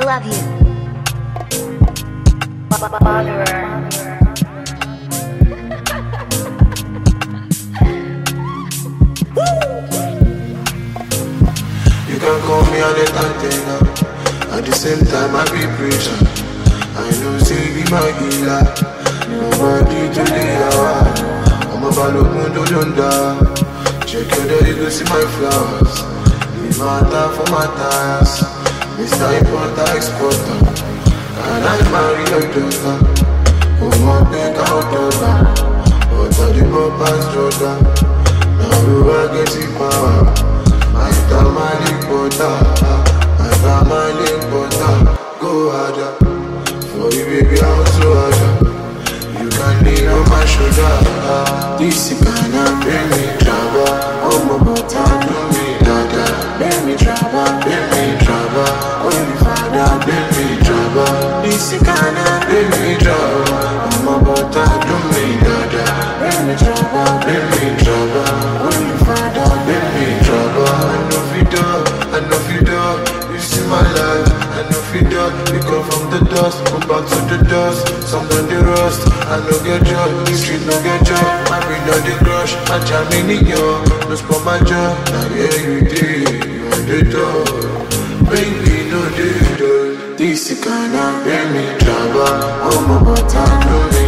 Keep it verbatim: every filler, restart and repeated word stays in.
love you. You can call me an entertainer. At the same time I be preacher. I know say be my healer. Nobody to the hour. I'm a balogun do dunda. Check your door, you go see my flowers. The matter for my tires. Mister Importer, Exporter. And I marry your daughter. Oh my big out daughter. But all the papa's daughter. Now who I get the power. My family importer. My family importer. Go harder. For you baby I'm so harder. You can lean on my shoulder. This is gonna bring me trouble. Oh my butter, do me dada. Bring me trouble, bring me trouble. Oh my father, bring me trouble. This is gonna bring me trouble. Oh my butter, do me dada. Bring me trouble, bring me trouble. Oh my father, bring me trouble. I know if you do, I know if you do. You see my life, I know if you do. We come from the dust, go back to the dust. Some done the rust, I no get job. The street no get job. I bring down the crush, I jam in the yo. No spot my job, now yeah you did. You on the door, baby no the door. This is gonna bring me trouble. Oh my butter, do me